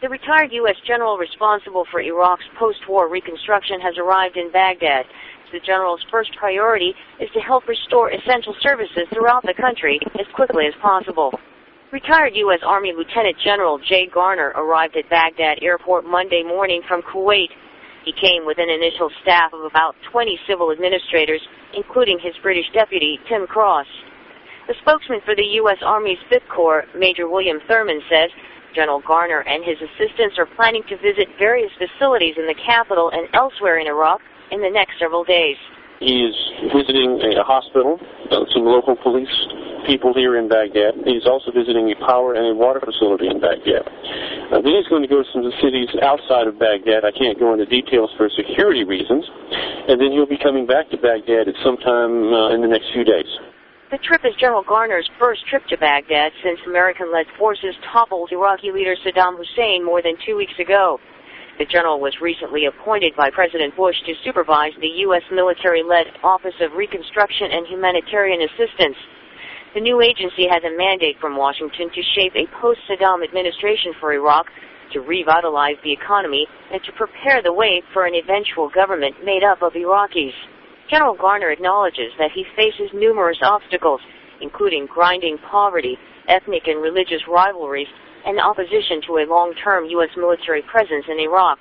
The retired U.S. general responsible for Iraq's post-war reconstruction has arrived in Baghdad. The general's first priority is to help restore essential services throughout the country as quickly as possible. Retired U.S. Army Lieutenant General Jay Garner arrived at Baghdad Airport Monday morning from Kuwait. He came with an initial staff of about 20 civil administrators, including his British deputy, Tim Cross. The spokesman for the U.S. Army's 5th Corps, Major William Thurman, says General Garner and his assistants are planning to visit various facilities in the capital and elsewhere in Iraq in the next several days. He is visiting a hospital, some local police people here in Baghdad. He's also visiting a power and a water facility in Baghdad. Then he's going to go to some of the cities outside of Baghdad. I can't go into details for security reasons. And then he'll be coming back to Baghdad at some time in the next few days. The trip is General Garner's first trip to Baghdad since American-led forces toppled Iraqi leader Saddam Hussein more than 2 weeks ago. The general was recently appointed by President Bush to supervise the U.S. military-led Office of Reconstruction and Humanitarian Assistance. The new agency has a mandate from Washington to shape a post-Saddam administration for Iraq, to revitalize the economy, and to prepare the way for an eventual government made up of Iraqis. General Garner acknowledges that he faces numerous obstacles, including grinding poverty, ethnic and religious rivalries, and opposition to a long-term U.S. military presence in Iraq.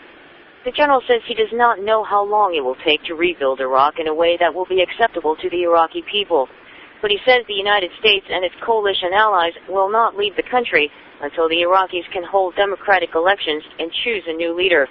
The general says he does not know how long it will take to rebuild Iraq in a way that will be acceptable to the Iraqi people. But he says the United States and its coalition allies will not leave the country until the Iraqis can hold democratic elections and choose a new leader.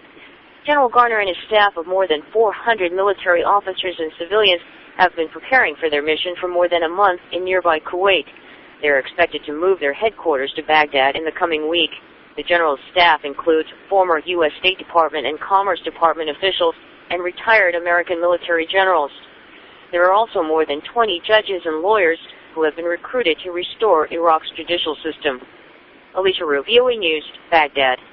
General Garner and his staff of more than 400 military officers and civilians have been preparing for their mission for more than a month in nearby Kuwait. They are expected to move their headquarters to Baghdad in the coming week. The general's staff includes former U.S. State Department and Commerce Department officials and retired American military generals. There are also more than 20 judges and lawyers who have been recruited to restore Iraq's judicial system. Alicia Rue, VOA News, Baghdad.